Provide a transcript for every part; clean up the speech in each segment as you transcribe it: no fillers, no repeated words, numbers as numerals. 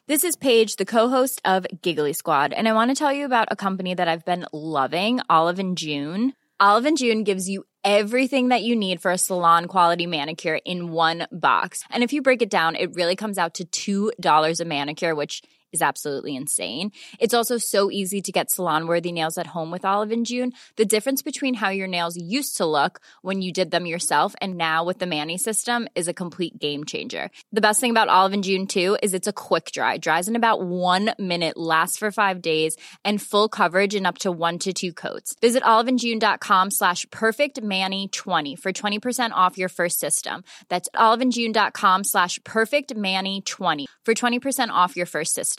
This is Paige, the co-host of Giggly Squad, and I want to tell you about a company that I've been loving, Olive & June. Olive & June gives you everything that you need for a salon-quality manicure in one box. And if you break it down, it really comes out to $2 a manicure, which is absolutely insane. It's also so easy to get salon-worthy nails at home with Olive & June. The difference between how your nails used to look when you did them yourself and now with the Mani system is a complete game changer. The best thing about Olive & June, too, is it's a quick dry. Dries in about 1 minute, lasts for 5 days, and full coverage in up to 1 to 2 coats. Visit oliveandjune.com/perfectmani20 for 20% off your first system. That's oliveandjune.com/perfectmani20 for 20% off your first system.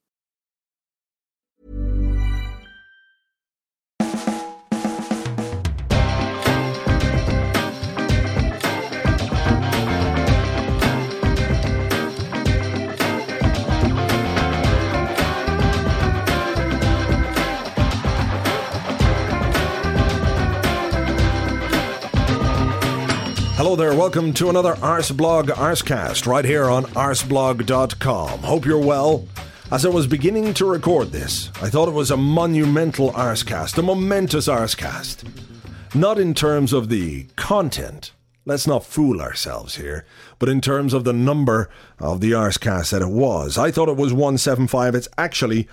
Hello there, welcome to another Arsblog Arscast right here on arsblog.com. Hope you're well. As I was beginning to record this, I thought it was a monumental Arscast, a momentous Arscast. Not in terms of the content, let's not fool ourselves here, but in terms of the number of the Arscast that it was. I thought it was 175, it's actually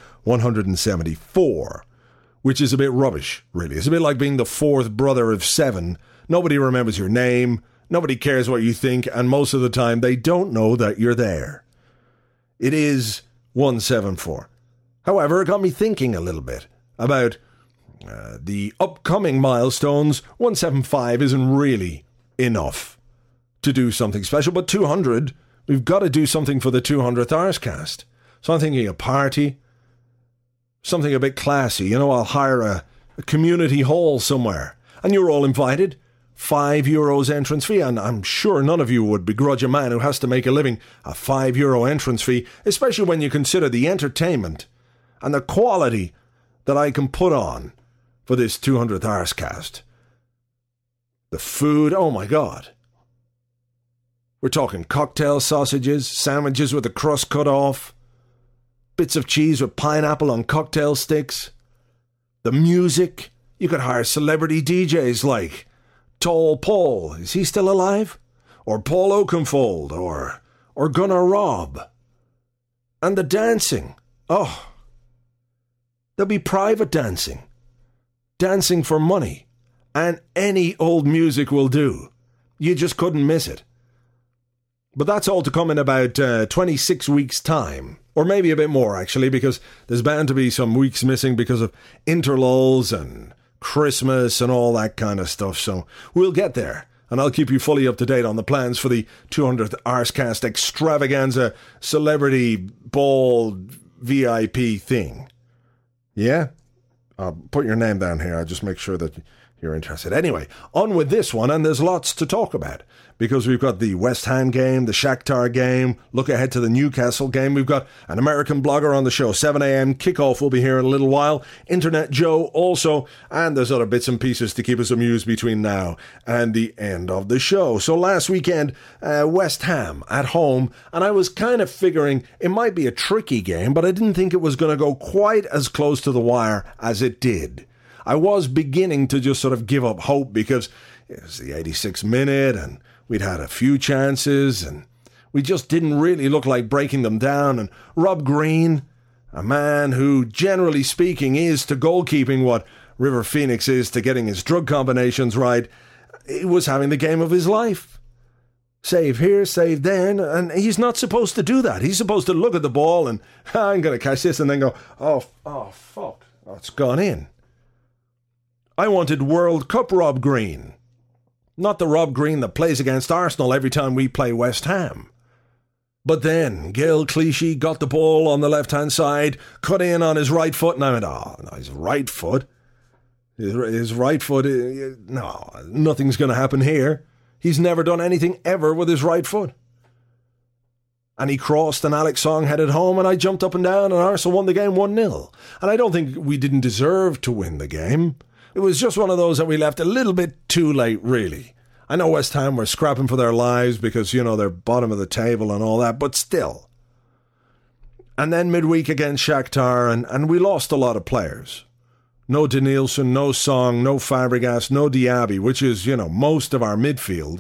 174, which is a bit rubbish, really. It's a bit like being the fourth brother of 7. Nobody remembers your name. Nobody cares what you think, and most of the time they don't know that you're there. It is 174. However, it got me thinking a little bit about the upcoming milestones. 175 isn't really enough to do something special, but 200, we've got to do something for the 200th Arscast. So I'm thinking a party, something a bit classy. You know, I'll hire a community hall somewhere, and you're all invited. €5 entrance fee, and I'm sure none of you would begrudge a man who has to make a living a €5 entrance fee, especially when you consider the entertainment and the quality that I can put on for this 200th Arscast. The food, oh my God. We're talking cocktail sausages, sandwiches with the crust cut off, bits of cheese with pineapple on cocktail sticks. The music, you could hire celebrity DJs like Tall Paul, is he still alive? Or Paul Oakenfold, or Gunnar Robb. And the dancing, oh, there'll be private dancing. Dancing for money. And any old music will do. You just couldn't miss it. But that's all to come in about 26 weeks' time. Or maybe a bit more, actually, because there's bound to be some weeks missing because of interlulls and Christmas and all that kind of stuff, so we'll get there, and I'll keep you fully up to date on the plans for the 200th Arscast extravaganza celebrity ball VIP thing. Yeah? I'll put your name down here, I'll just make sure that you're interested. Anyway, on with this one, and there's lots to talk about, because we've got the West Ham game, the Shakhtar game, look ahead to the Newcastle game. We've got an American blogger on the show, 7 a.m. kickoff will be here in a little while, Internet Joe also, and there's other bits and pieces to keep us amused between now and the end of the show. So last weekend, West Ham at home, and I was kind of figuring it might be a tricky game, but I didn't think it was going to go quite as close to the wire as it did. I was beginning to just sort of give up hope because it was the 86th minute and we'd had a few chances and we just didn't really look like breaking them down. And Rob Green, a man who, generally speaking, is to goalkeeping what River Phoenix is to getting his drug combinations right, he was having the game of his life. Save here, save then, and he's not supposed to do that. He's supposed to look at the ball and, I'm going to catch this, and then go, oh, fuck, oh, it's gone in. I wanted World Cup Rob Green, not the Rob Green that plays against Arsenal every time we play West Ham. But then Gael Clichy got the ball on the left-hand side, cut in on his right foot, and I went, oh, no, his right foot? His right foot, no, nothing's going to happen here. He's never done anything ever with his right foot. And he crossed and Alex Song headed home and I jumped up and down and Arsenal won the game 1-0. And I don't think we didn't deserve to win the game. It was just one of those that we left a little bit too late, really. I know West Ham were scrapping for their lives because, you know, they're bottom of the table and all that, but still. And then midweek against Shakhtar, and we lost a lot of players. No Denilson, no Song, no Fabregas, no Diaby, which is, most of our midfield.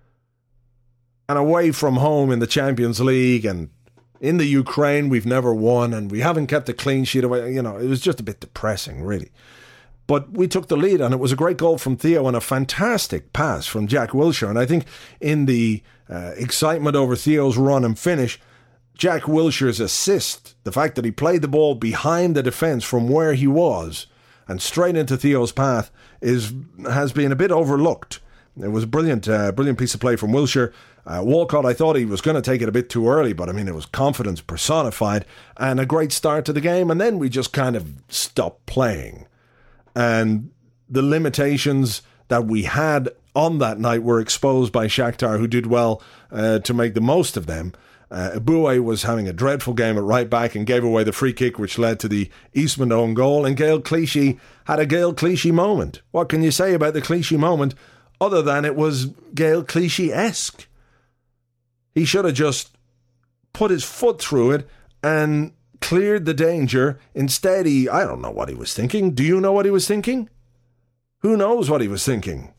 And away from home in the Champions League and in the Ukraine, we've never won, and we haven't kept a clean sheet away. It was just a bit depressing, really. But we took the lead, and it was a great goal from Theo and a fantastic pass from Jack Wilshere. And I think in the excitement over Theo's run and finish, Jack Wilshere's assist, the fact that he played the ball behind the defence from where he was and straight into Theo's path has been a bit overlooked. It was a brilliant piece of play from Wilshere. Walcott, I thought he was going to take it a bit too early, but it was confidence personified and a great start to the game. And then we just kind of stopped playing. And the limitations that we had on that night were exposed by Shakhtar, who did well to make the most of them. Boué was having a dreadful game at right back and gave away the free kick, which led to the Eastman own goal. And Gaël Clichy had a Gaël Clichy moment. What can you say about the Clichy moment other than it was Gaël Clichy-esque? He should have just put his foot through it and cleared the danger. Instead, I don't know what he was thinking. Do you know what he was thinking? Who knows what he was thinking?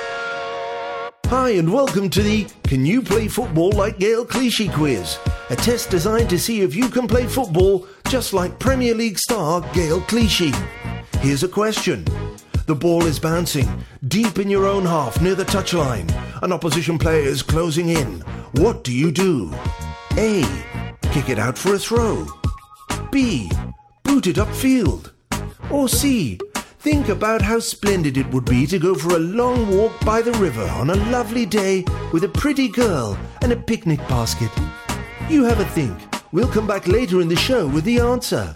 Hi and welcome to the Can You Play Football Like Gaël Clichy quiz, a test designed to see if you can play football just like Premier League star Gaël Clichy. Here's a question. The ball is bouncing deep in your own half near the touchline. An opposition player is closing in. What do you do? A. Kick it out for a throw. B. Boot it upfield. Or C. Think about how splendid it would be to go for a long walk by the river on a lovely day with a pretty girl and a picnic basket. You have a think. We'll come back later in the show with the answer.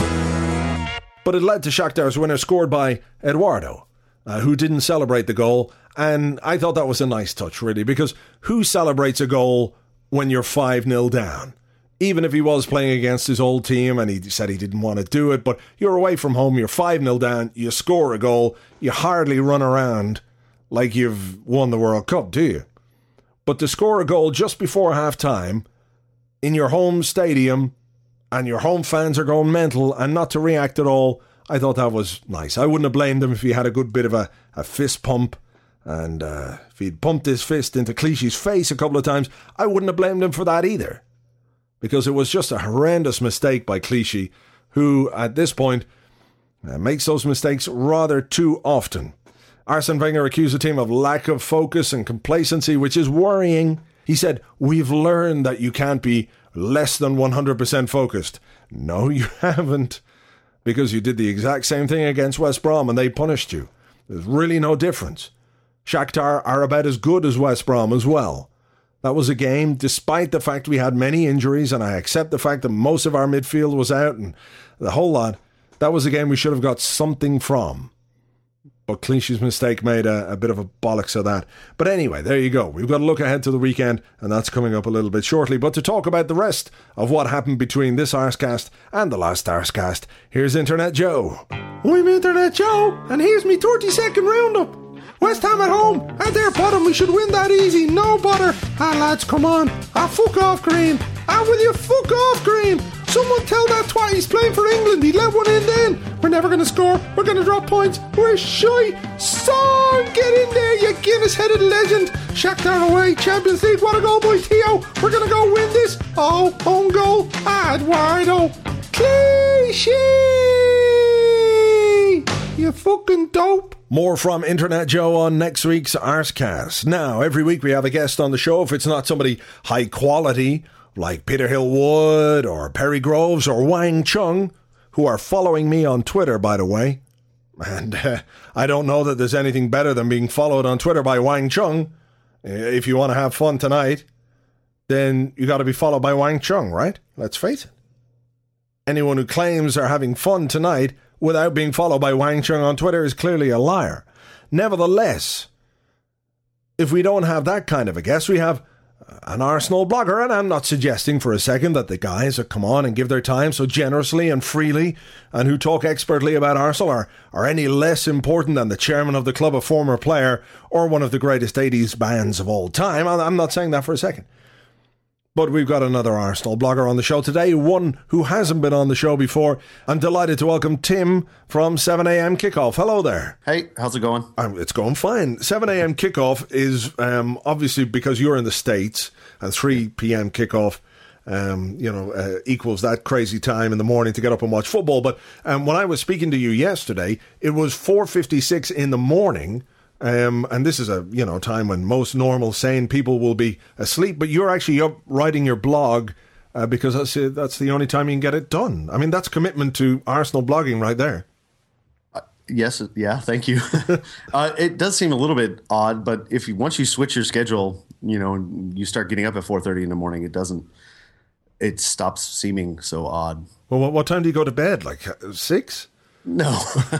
But it led to Shakhtar's winner, scored by Eduardo, who didn't celebrate the goal. And I thought that was a nice touch, really, because who celebrates a goal when you're 5-0 down? Even if he was playing against his old team and he said he didn't want to do it, but you're away from home, you're 5-0 down, you score a goal, you hardly run around like you've won the World Cup, do you? But to score a goal just before half-time in your home stadium and your home fans are going mental and not to react at all, I thought that was nice. I wouldn't have blamed him if he had a good bit of a fist pump and if he'd pumped his fist into Clichy's face a couple of times, I wouldn't have blamed him for that either. Because it was just a horrendous mistake by Clichy, who, at this point, makes those mistakes rather too often. Arsene Wenger accused the team of lack of focus and complacency, which is worrying. He said, "We've learned that you can't be less than 100% focused." No, you haven't, because you did the exact same thing against West Brom and they punished you. There's really no difference. Shakhtar are about as good as West Brom as well. That was a game, despite the fact we had many injuries, and I accept the fact that most of our midfield was out and the whole lot. That was a game we should have got something from. But Clichy's mistake made a bit of a bollocks of that. But anyway, there you go. We've got to look ahead to the weekend, and that's coming up a little bit shortly. But to talk about the rest of what happened between this Arsecast and the last Arsecast, here's Internet Joe. I'm Internet Joe, and here's me 30-second roundup. West Ham at home, at their bottom, we should win that easy, no bother. Lads, come on. Fuck off, Green. Will you fuck off, Green? Someone tell that twat he's playing for England. He let one in then. We're never going to score. We're going to drop points. We're shy. Son, get in there, you Guinness-headed legend. Shakhtar away, Champions League. What a goal by Theo. We're going to go win this. Oh, own goal. Eduardo. Clichy. You fucking dope. More from Internet Joe on next week's Arsecast. Now, every week we have a guest on the show. If it's not somebody high quality, like Peter Hill-Wood or Perry Groves or Wang Chung, who are following me on Twitter, by the way. And I don't know that there's anything better than being followed on Twitter by Wang Chung. If you want to have fun tonight, then you got to be followed by Wang Chung, right? Let's face it. Anyone who claims they're having fun tonight without being followed by Wang Chung on Twitter is clearly a liar. Nevertheless, if we don't have that kind of a guest, we have an Arsenal blogger, and I'm not suggesting for a second that the guys that come on and give their time so generously and freely and who talk expertly about Arsenal are any less important than the chairman of the club, a former player, or one of the greatest 80s bands of all time. I'm not saying that for a second. But we've got another Arsenal blogger on the show today, one who hasn't been on the show before. I'm delighted to welcome Tim from 7am Kickoff. Hello there. Hey, how's it going? It's going fine. 7am Kickoff is obviously because you're in the States, and 3pm Kickoff equals that crazy time in the morning to get up and watch football. But when I was speaking to you yesterday, it was 4:56 in the morning. And this is a time when most normal, sane people will be asleep. But you're actually up writing your blog because that's the only time you can get it done. I mean, that's commitment to Arsenal blogging right there. Yes, yeah, thank you. It does seem a little bit odd, but once you switch your schedule, and you start getting up at 4:30 in the morning, it stops seeming so odd. Well, what time do you go to bed? Like 6? No.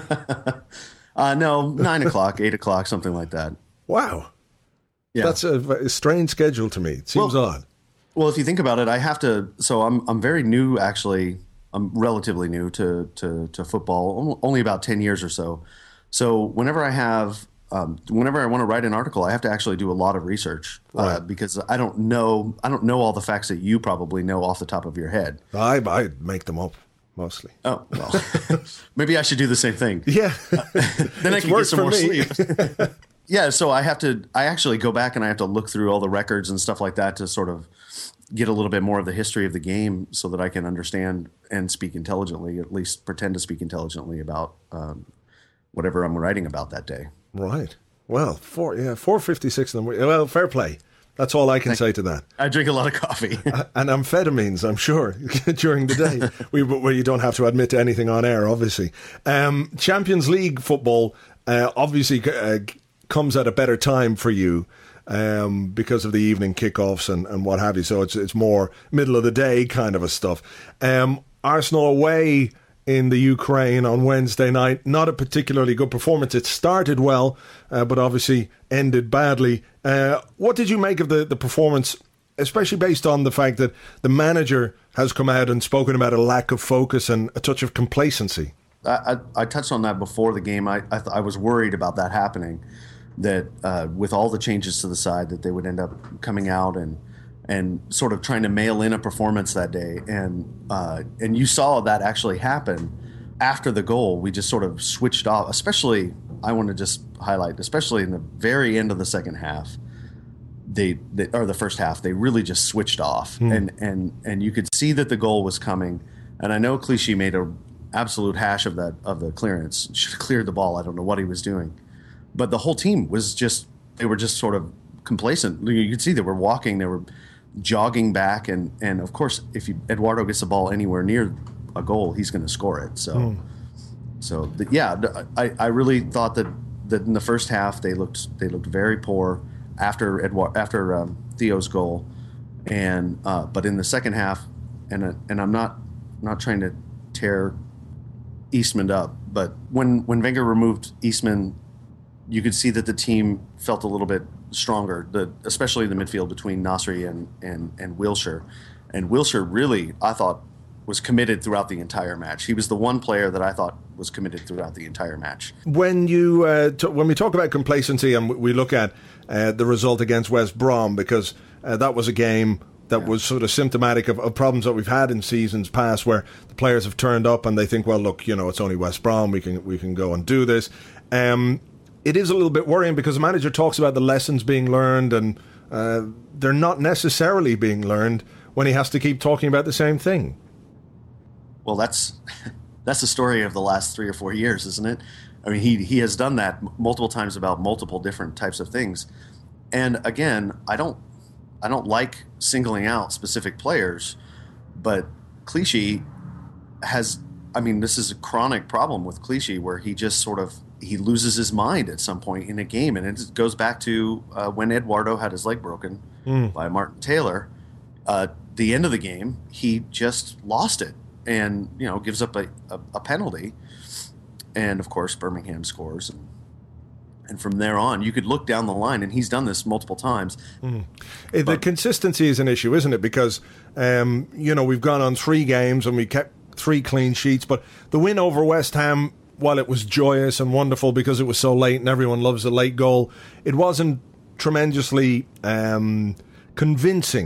No, 9 o'clock, 8 o'clock, something like that. Wow. Yeah. That's a strange schedule to me. It seems odd. Well, if you think about it, I have to, so I'm very new, actually. I'm relatively new to football, only about 10 years or so. So whenever I want to write an article, I have to actually do a lot of research because I don't know all the facts that you probably know off the top of your head. I make them up. Mostly. Oh, well, maybe I should do the same thing. Yeah. Then I can get some more sleep. Yeah, so I actually go back and I have to look through all the records and stuff like that to sort of get a little bit more of the history of the game so that I can understand and speak intelligently, at least pretend to speak intelligently about whatever I'm writing about that day. Right. Well, 4:56 in the morning. Well, fair play. That's all I can say to that. I drink a lot of coffee. And amphetamines, I'm sure, during the day, where you don't have to admit to anything on air, obviously. Champions League football obviously comes at a better time for you because of the evening kickoffs and what have you. So it's more middle of the day kind of a stuff. Arsenal away in the Ukraine on Wednesday night. Not a particularly good performance. It started well, but obviously ended badly. What did you make of the performance, especially based on the fact that the manager has come out and spoken about a lack of focus and a touch of complacency? I touched on that before the game. I was worried about that happening, that with all the changes to the side, that they would end up coming out and sort of trying to mail in a performance that day. And you saw that actually happen after the goal. We just sort of switched off, especially, I want to just highlight, especially in the very end of the second half, or the first half, they really just switched off. And you could see that the goal was coming. And I know Clichy made an absolute hash of the clearance. Should have cleared the ball. I don't know what he was doing. But the whole team they were just sort of complacent. You could see they were walking, they were jogging back, and of course, if Eduardo gets the ball anywhere near a goal, he's going to score it. I really thought that in the first half they looked very poor after Theo's goal, and but in the second half, and I'm not trying to tear Eastman up, but when Wenger removed Eastman, you could see that the team felt a little bit stronger, especially the midfield between Nasri and Wilshere. And Wilshere really, I thought, was committed throughout the entire match. He was the one player that I thought was committed throughout the entire match. When you when we talk about complacency and we look at the result against West Brom, because that was a game that was sort of symptomatic of problems that we've had in seasons past, where the players have turned up and they think, well, look, it's only West Brom, we can go and do this. It is a little bit worrying because the manager talks about the lessons being learned, and they're not necessarily being learned when he has to keep talking about the same thing. Well, that's the story of the last 3 or 4 years, isn't it? I mean, he has done that multiple times about multiple different types of things. And again, I don't like singling out specific players, but Clichy has, I mean, this is a chronic problem with Clichy, where he just sort of, he loses his mind at some point in a game. And it goes back to when Eduardo had his leg broken by Martin Taylor. The end of the game, he just lost it and, gives up a penalty. And, of course, Birmingham scores. And from there on, you could look down the line, and he's done this multiple times. The consistency is an issue, isn't it? Because, we've gone on 3 games and we kept 3 clean sheets. But the win over West Ham, while it was joyous and wonderful because it was so late and everyone loves a late goal, it wasn't tremendously convincing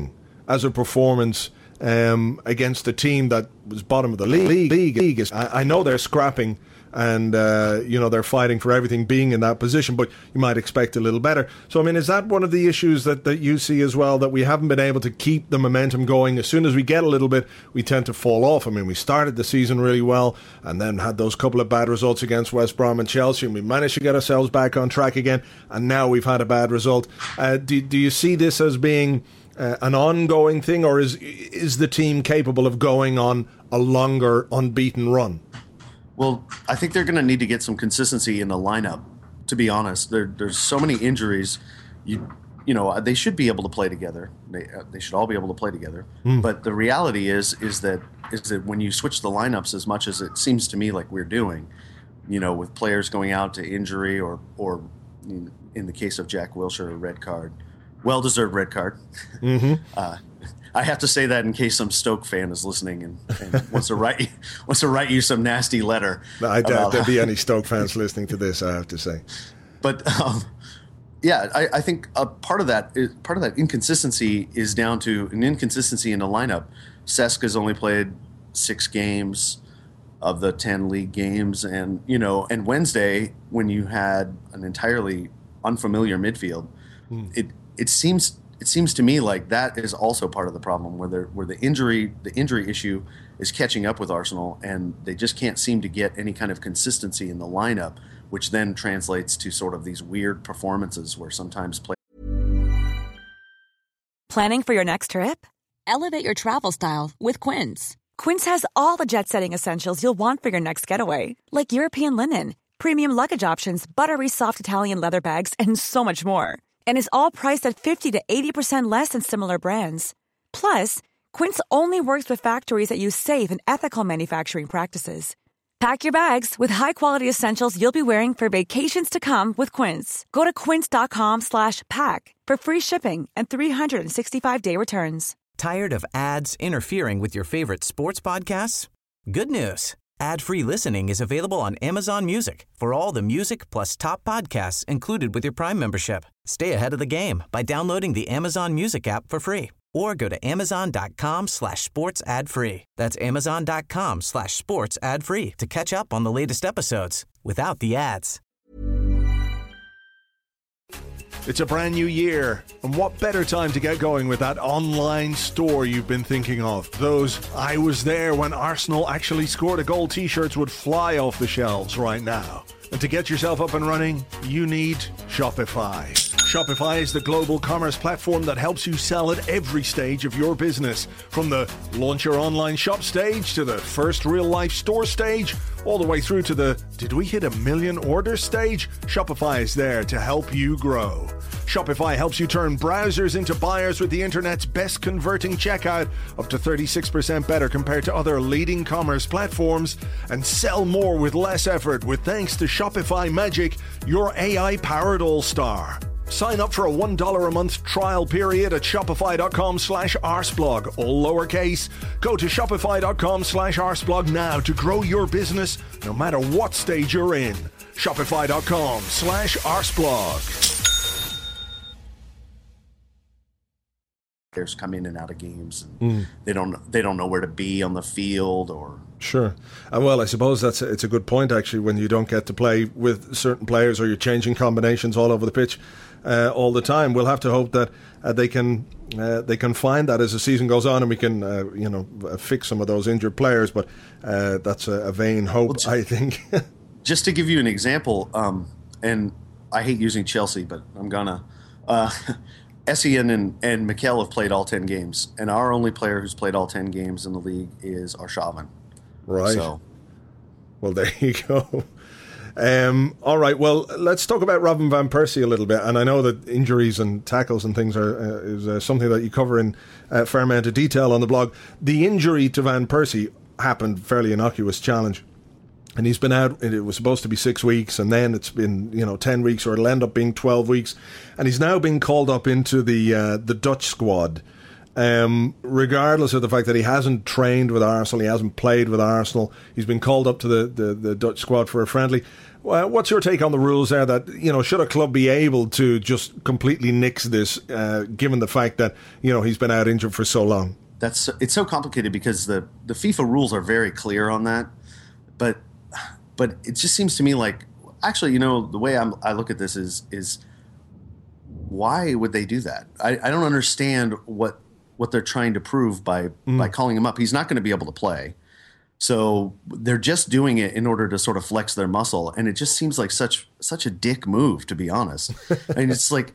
as a performance against a team that was bottom of the league. I know they're scrapping and they're fighting for everything, being in that position, but you might expect a little better. So, I mean, is that one of the issues that you see as well, that we haven't been able to keep the momentum going? As soon as we get a little bit, we tend to fall off. I mean, we started the season really well and then had those couple of bad results against West Brom and Chelsea, and we managed to get ourselves back on track again, and now we've had a bad result. Do you see this as being an ongoing thing, or is the team capable of going on a longer unbeaten run? Well, I think they're going to need to get some consistency in the lineup, to be honest. There's so many injuries. They should be able to play together. They should all be able to play together. But the reality is that when you switch the lineups as much as it seems to me like we're doing, with players going out to injury or in the case of Jack Wilshere, a red card, well-deserved red card. I have to say that in case some Stoke fan is listening and wants to write you some nasty letter. I doubt there'll be any Stoke fans listening to this, I have to say. But I think part of that inconsistency is down to an inconsistency in the lineup. Cesc has only played 6 games of the 10 league games, and Wednesday, when you had an entirely unfamiliar midfield, it seems to me like that is also part of the problem, where the injury issue is catching up with Arsenal, and they just can't seem to get any kind of consistency in the lineup, which then translates to sort of these weird performances where sometimes Planning for your next trip? Elevate your travel style with Quince. Quince has all the jet-setting essentials you'll want for your next getaway, like European linen, premium luggage options, buttery soft Italian leather bags, and so much more. And is all priced at 50 to 80% less than similar brands. Plus, Quince only works with factories that use safe and ethical manufacturing practices. Pack your bags with high-quality essentials you'll be wearing for vacations to come with Quince. Go to quince.com/pack for free shipping and 365-day returns. Tired of ads interfering with your favorite sports podcasts? Good news. Ad-free listening is available on Amazon Music for all the music plus top podcasts included with your Prime membership. Stay ahead of the game by downloading the Amazon Music app for free or go to amazon.com/sports ad free. That's amazon.com/sports ad free to catch up on the latest episodes without the ads. It's a brand new year, and what better time to get going with that online store you've been thinking of? Those "I was there when Arsenal actually scored a goal" t-shirts would fly off the shelves right now. And to get yourself up and running, you need Shopify. Shopify is the global commerce platform that helps you sell at every stage of your business. From the launch your online shop stage to the first real-life store stage, all the way through to the "did we hit 1 million orders" stage, Shopify is there to help you grow. Shopify helps you turn browsers into buyers with the internet's best converting checkout, up to 36% better compared to other leading commerce platforms, and sell more with less effort with thanks to Shopify Magic, your AI-powered all-star. Sign up for a $1 a month trial period at shopify.com/arseblog, all lowercase. Go to shopify.com/arseblog now to grow your business no matter what stage you're in. Shopify.com/arseblog. Players come in and out of games, and they don't know where to be on the field or. Sure. And well, I suppose it's a good point, actually, when you don't get to play with certain players or you're changing combinations all over the pitch all the time. We'll have to hope that they can find that as the season goes on, and we can fix some of those injured players. But that's a vain hope, I think. Just to give you an example, and I hate using Chelsea, but I'm gonna. Essien and Mikel have played all 10 games, and our only player who's played all 10 games in the league is Arshavin. Right. So, well, there you go. All right. Well, let's talk about Robin van Persie a little bit. And I know that injuries and tackles and things is something that you cover in a fair amount of detail on the blog. The injury to Van Persie happened fairly innocuous challenge. And he's been out, it was supposed to be 6 weeks, and then it's been, 10 weeks, or it'll end up being 12 weeks. And he's now been called up into the Dutch squad. regardless of the fact that he hasn't trained with Arsenal, he hasn't played with Arsenal, he's been called up to the Dutch squad for a friendly. What's your take on the rules there that, should a club be able to just completely nix this, given the fact that, he's been out injured for so long? It's so complicated because the FIFA rules are very clear on that. But it just seems to me like, actually, the way I look at this is why would they do that? I don't understand what they're trying to prove by calling him up. He's not going to be able to play. So they're just doing it in order to sort of flex their muscle. And it just seems like such a dick move, to be honest. And it's like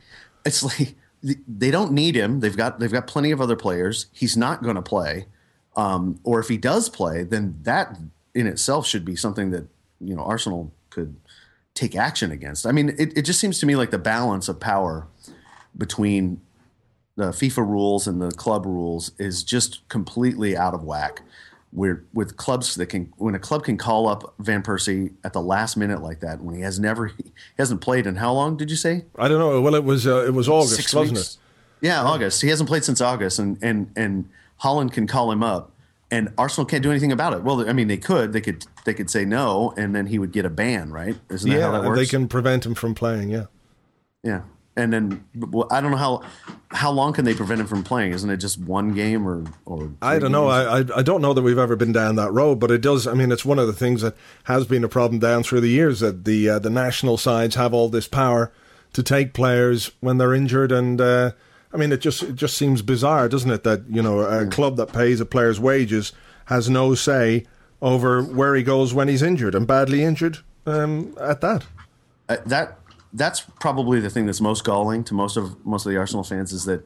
they don't need him. They've got plenty of other players. He's not going to play. Or if he does play, then that in itself should be something that, Arsenal could take action against. I mean, it just seems to me like the balance of power between the FIFA rules and the club rules is just completely out of whack. With clubs when a club can call up Van Persie at the last minute like that, when he hasn't played in how long did you say? I don't know. Well, it was August, 6 wasn't weeks. it? Yeah, August. He hasn't played since August, and Holland can call him up, and Arsenal can't do anything about it. Well, I mean, they could say no, and then he would get a ban, right? Isn't that how that works? They can prevent him from playing. Yeah. Yeah. And then I don't know how long can they prevent him from playing? Isn't it just one game or I don't know. I don't know that we've ever been down that road, but it does. I mean, it's one of the things that has been a problem down through the years, that the national sides have all this power to take players when they're injured, and I mean, it just seems bizarre, doesn't it? That a club that pays a player's wages has no say over where he goes when he's injured and badly injured. At that. That's probably the thing that's most galling to most of the Arsenal fans is that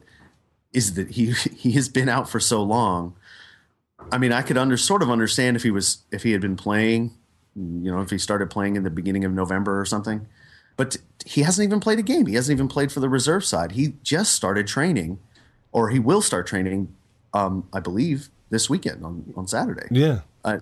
he has been out for so long. I mean, I could sort of understand if he had been playing, if he started playing in the beginning of November or something, but he hasn't even played a game. He hasn't even played for the reserve side. He just started training, or he will start training, I believe, this weekend on Saturday. Yeah,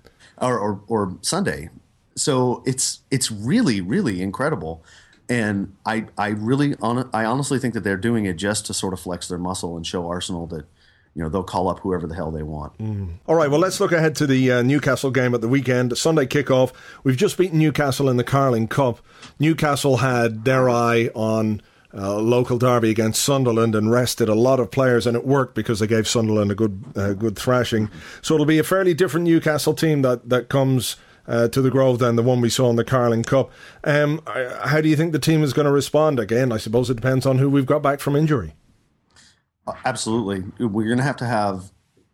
or Sunday. So it's really, really incredible. And I honestly think that they're doing it just to sort of flex their muscle and show Arsenal that, they'll call up whoever the hell they want. All right, well, let's look ahead to the Newcastle game at the weekend. Sunday kickoff. We've just beaten Newcastle in the Carling Cup. Newcastle had their eye on local derby against Sunderland and rested a lot of players, and it worked because they gave Sunderland a good thrashing. So it'll be a fairly different Newcastle team that comes to the Grove than the one we saw in the Carling Cup. How do you think the team is going to respond? Again, I suppose it depends on who we've got back from injury. Absolutely. We're going to have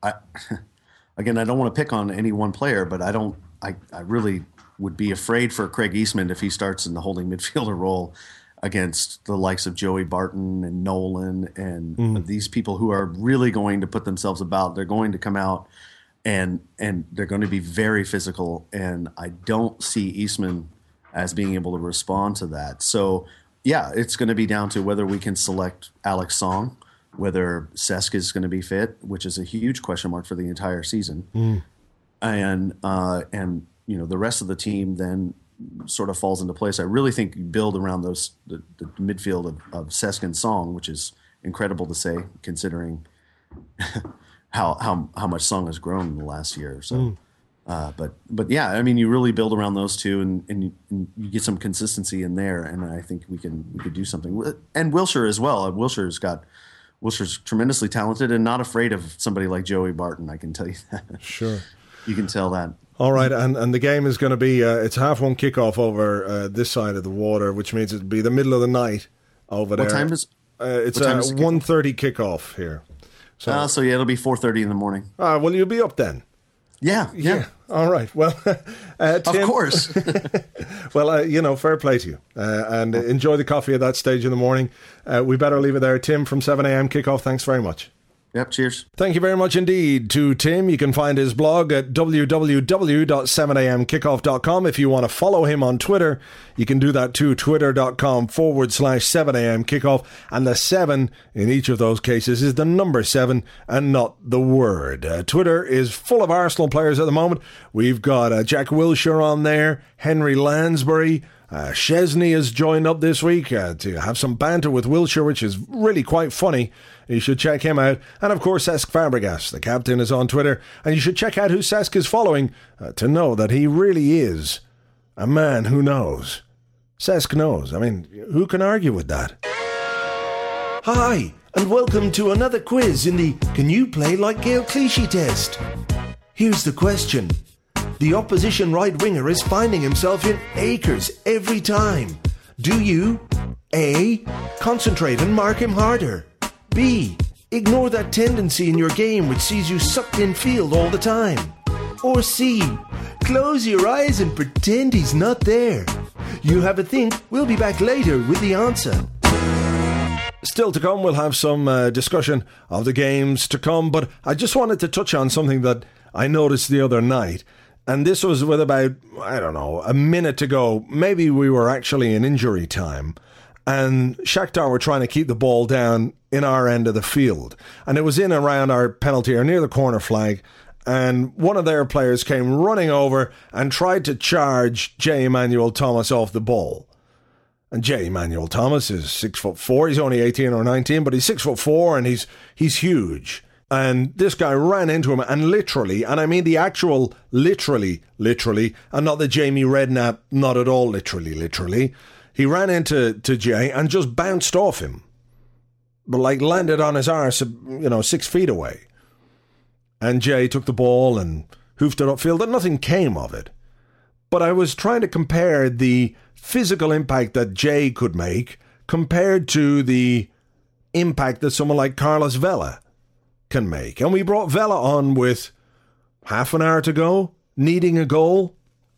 again, I don't want to pick on any one player, but I really would be afraid for Craig Eastman if he starts in the holding midfielder role against the likes of Joey Barton and Nolan and these people who are really going to put themselves about. They're going to come out and they're going to be very physical, and I don't see Eastman as being able to respond to that. So, yeah, it's going to be down to whether we can select Alex Song, whether Cesc is going to be fit, which is a huge question mark for the entire season. And the rest of the team then sort of falls into place. I really think you build around the midfield of Cesc and Song, which is incredible to say considering how much Song has grown in the last year or so. But yeah, I mean, you really build around those two, and you get some consistency in there, and I think we could do something. And Wilshere as well. Wilshere's tremendously talented and not afraid of somebody like Joey Barton. I can tell you that. Sure, you can tell that. All right, and the game is going to be it's 1:30 kickoff over this side of the water, which means it'll be the middle of the night over there. What time is? It's a 1:30 kickoff here. So yeah, it'll be 4:30 in the morning. Well, you'll be up then. Yeah. All right. Well, Tim, of course. Well, fair play to you, and enjoy the coffee at that stage in the morning. We better leave it there. Tim from 7 a.m. kickoff. Thanks very much. Yep, cheers. Thank you very much indeed to Tim. You can find his blog at www.7amkickoff.com. If you want to follow him on Twitter, you can do that too, twitter.com/7am kickoff. And the 7 in each of those cases is the number 7 and not the word. Twitter is full of Arsenal players at the moment. We've got Jack Wilshere on there, Henry Lansbury, Chesney has joined up this week to have some banter with Wilshere, which is really quite funny. You should check him out. And of course, Cesc Fabregas, the captain, is on Twitter. And you should check out who Cesc is following to know that he really is a man who knows. Cesc knows. I mean, who can argue with that? Hi, and welcome to another quiz in the Can You Play Like Gael Clichy test. Here's the question. The opposition right winger is finding himself in acres every time. Do you A. Concentrate and mark him harder? B. Ignore that tendency in your game which sees you sucked in field all the time? Or C. Close your eyes and pretend he's not there? You have a think. We'll be back later with the answer. Still to come, we'll have some discussion of the games to come, but I just wanted to touch on something that I noticed the other night. And this was with about, a minute to go. Maybe we were actually in injury time. And Shakhtar were trying to keep the ball down in our end of the field. And it was in around our penalty area near the corner flag. And one of their players came running over and tried to charge J. Emmanuel Thomas off the ball. And J. Emmanuel Thomas is 6'4". He's only 18 or 19, but he's 6'4" and he's huge. And this guy ran into him and literally, and I mean the actual literally, and not the Jamie Redknapp, not at all literally, he ran into Jay and just bounced off him. But landed on his arse, 6 feet away. And Jay took the ball and hoofed it upfield and nothing came of it. But I was trying to compare the physical impact that Jay could make compared to the impact that someone like Carlos Vela can make. And we brought Vela on with half an hour to go, needing a goal.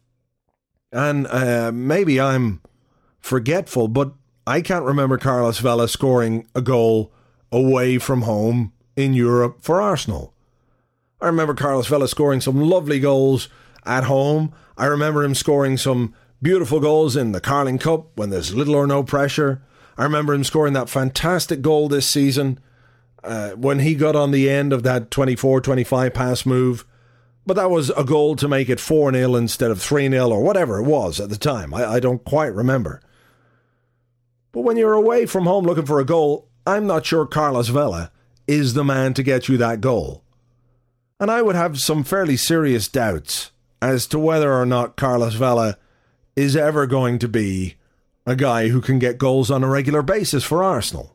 And maybe I'm forgetful, but I can't remember Carlos Vela scoring a goal away from home in Europe for Arsenal. I remember Carlos Vela scoring some lovely goals at home. I remember him scoring some beautiful goals in the Carling Cup when there's little or no pressure. I remember him scoring that fantastic goal this season when he got on the end of that 24-25 pass move. But that was a goal to make it 4-0 instead of 3-0 or whatever it was at the time. I don't quite remember. But when you're away from home looking for a goal, I'm not sure Carlos Vela is the man to get you that goal. And I would have some fairly serious doubts as to whether or not Carlos Vela is ever going to be a guy who can get goals on a regular basis for Arsenal.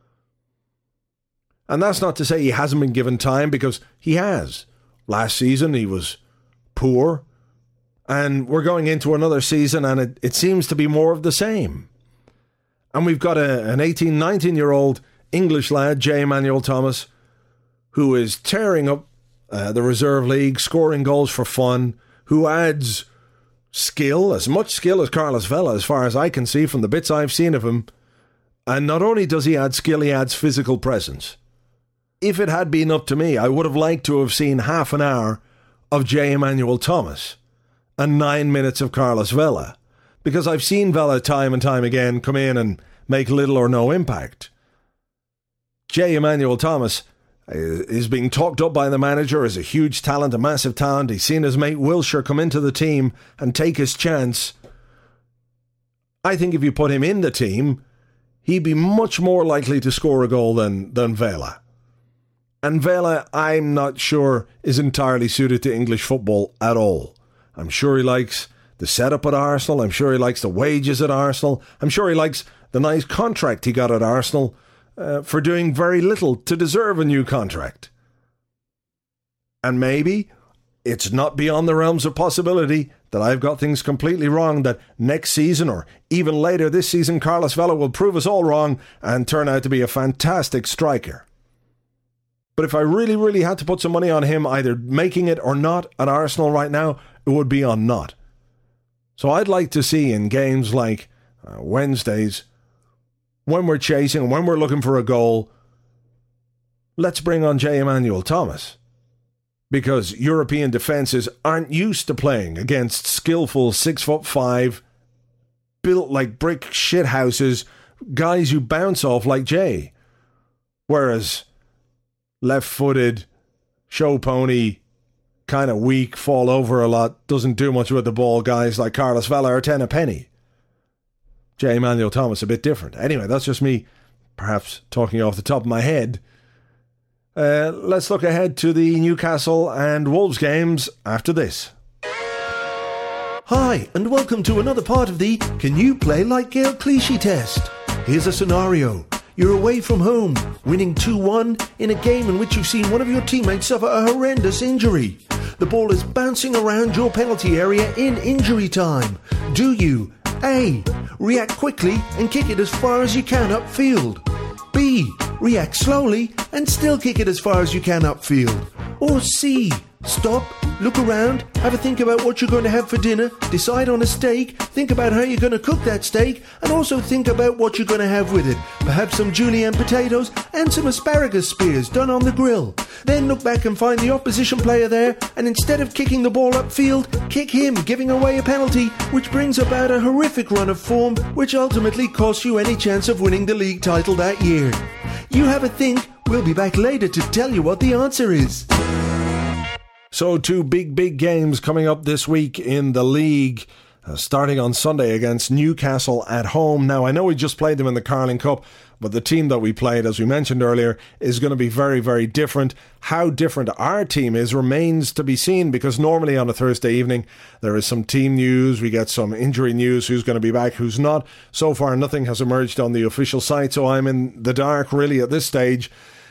And that's not to say he hasn't been given time, because he has. Last season he was poor, and we're going into another season and it seems to be more of the same. And we've got an 18, 19-year-old English lad, J. Emmanuel Thomas, who is tearing up the reserve league, scoring goals for fun, who adds skill, as much skill as Carlos Vela, as far as I can see from the bits I've seen of him. And not only does he add skill, he adds physical presence. If it had been up to me, I would have liked to have seen half an hour of J. Emmanuel Thomas and 9 minutes of Carlos Vela, because I've seen Vela time and time again come in and make little or no impact. J. Emmanuel Thomas is being talked up by the manager as a huge talent, a massive talent. He's seen his mate Wilshere come into the team and take his chance. I think if you put him in the team, he'd be much more likely to score a goal than Vela. And Vela, I'm not sure, is entirely suited to English football at all. I'm sure he likes the setup at Arsenal. I'm sure he likes the wages at Arsenal. I'm sure he likes the nice contract he got at Arsenal for doing very little to deserve a new contract. And maybe it's not beyond the realms of possibility that I've got things completely wrong, that next season or even later this season, Carlos Vela will prove us all wrong and turn out to be a fantastic striker. But if I really, really had to put some money on him either making it or not at Arsenal right now, it would be on not. So I'd like to see in games like Wednesdays, when we're chasing, when we're looking for a goal, let's bring on J. Emmanuel Thomas. Because European defences aren't used to playing against skillful 6'5", built like brick shithouses, guys who bounce off like Jay. Whereas left-footed, show pony, kind of weak, fall over a lot, doesn't do much with the ball guys like Carlos Vela or Tenna Penny. J. Emmanuel Thomas a bit different. Anyway, that's just me perhaps talking off the top of my head. Let's look ahead to the Newcastle and Wolves games after this. Hi, and welcome to another part of the Can You Play Like Gail Clichy test. Here's a scenario. You're away from home, winning 2-1 in a game in which you've seen one of your teammates suffer a horrendous injury. The ball is bouncing around your penalty area in injury time. Do you A. React quickly and kick it as far as you can upfield? B. React slowly and still kick it as far as you can upfield? Or C. Stop, look around, have a think about what you're going to have for dinner, decide on a steak, think about how you're going to cook that steak, and also think about what you're going to have with it. Perhaps some julienne potatoes and some asparagus spears done on the grill. Then look back and find the opposition player there, and instead of kicking the ball upfield, kick him, giving away a penalty, which brings about a horrific run of form, which ultimately costs you any chance of winning the league title that year. You have a think. We'll be back later to tell you what the answer is. So 2 big games coming up this week in the league, starting on Sunday against Newcastle at home. Now, I know we just played them in the Carling Cup, but the team that we played, as we mentioned earlier, is going to be very, very different. How different our team is remains to be seen, because normally on a Thursday evening there is some team news, we get some injury news, who's going to be back, who's not. So far nothing has emerged on the official site, so I'm in the dark really at this stage.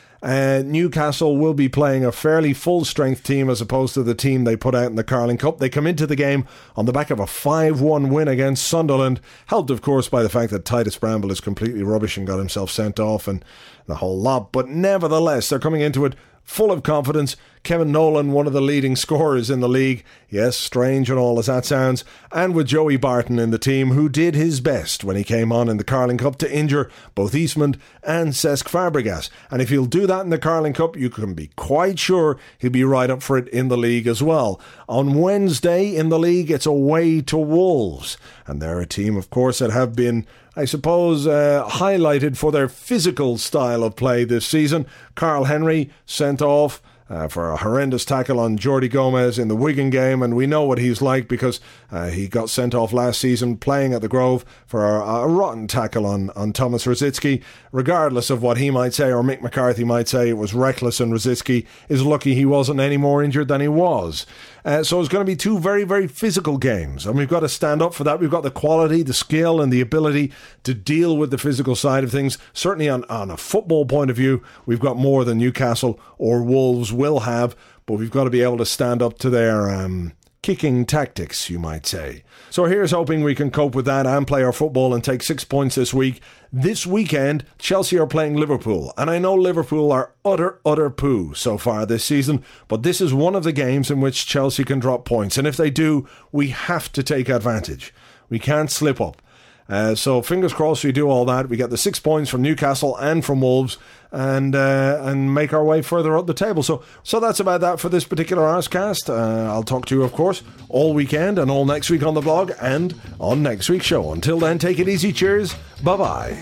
Newcastle will be playing a fairly full-strength team as opposed to the team they put out in the Carling Cup. They come into the game on the back of a 5-1 win against Sunderland, helped of course by the fact that Titus Bramble is completely rubbish and got himself sent off and the whole lot. But nevertheless, they're coming into it full of confidence. Kevin Nolan, one of the leading scorers in the league. Yes, strange and all as that sounds. And with Joey Barton in the team, who did his best when he came on in the Carling Cup to injure both Eastmond and Cesc Fabregas. And if he'll do that in the Carling Cup, you can be quite sure he'll be right up for it in the league as well. On Wednesday in the league, it's away to Wolves. And they're a team, of course, that have been, I suppose, highlighted for their physical style of play this season. Carl Henry sent off for a horrendous tackle on Jordi Gomez in the Wigan game, and we know what he's like because he got sent off last season playing at the Grove for a rotten tackle on Thomas Rosicky. Regardless of what he might say or Mick McCarthy might say, it was reckless, and Rosicky is lucky he wasn't any more injured than he was. So it's going to be 2 very, very physical games, and we've got to stand up for that. We've got the quality, the skill and the ability to deal with the physical side of things. Certainly on a football point of view, we've got more than Newcastle or Wolves will have, but we've got to be able to stand up to their kicking tactics, you might say. So here's hoping we can cope with that and play our football and take 6 points this week. This weekend, Chelsea are playing Liverpool, and I know Liverpool are utter poo so far this season, but this is one of the games in which Chelsea can drop points, and if they do, we have to take advantage. We can't slip up. So fingers crossed we do all that. We get the 6 points from Newcastle and from Wolves, and make our way further up the table. So that's about that for this particular Arscast. I'll talk to you, of course, all weekend and all next week on the blog and on next week's show. Until then, take it easy. Cheers. Bye-bye.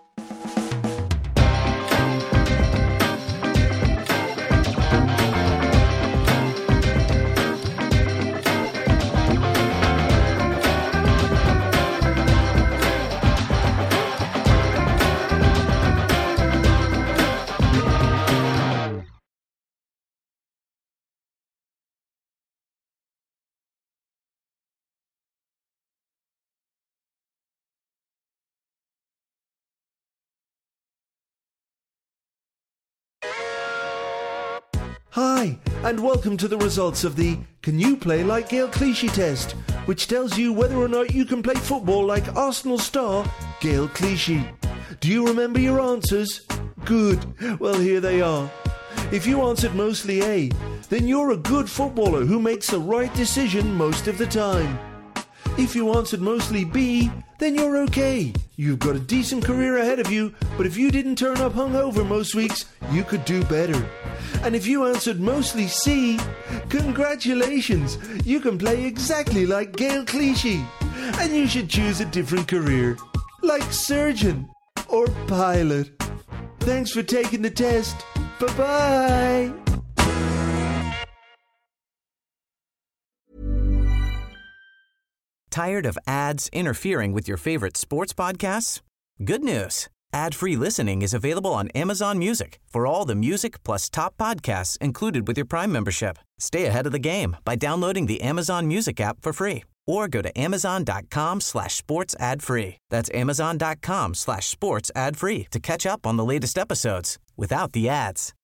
Hi, and welcome to the results of the Can You Play Like Gail Clichy test, which tells you whether or not you can play football like Arsenal star Gail Clichy. Do you remember your answers? Good. Well, here they are. If you answered mostly A, then you're a good footballer who makes the right decision most of the time. If you answered mostly B, then you're okay. You've got a decent career ahead of you, but if you didn't turn up hungover most weeks, you could do better. And if you answered mostly C, congratulations, you can play exactly like Gail Clichy. And you should choose a different career, like surgeon or pilot. Thanks for taking the test. Bye-bye. Tired of ads interfering with your favorite sports podcasts? Good news. Ad-free listening is available on Amazon Music for all the music plus top podcasts included with your Prime membership. Stay ahead of the game by downloading the Amazon Music app for free or go to amazon.com/sports ad free. That's amazon.com/sports ad free to catch up on the latest episodes without the ads.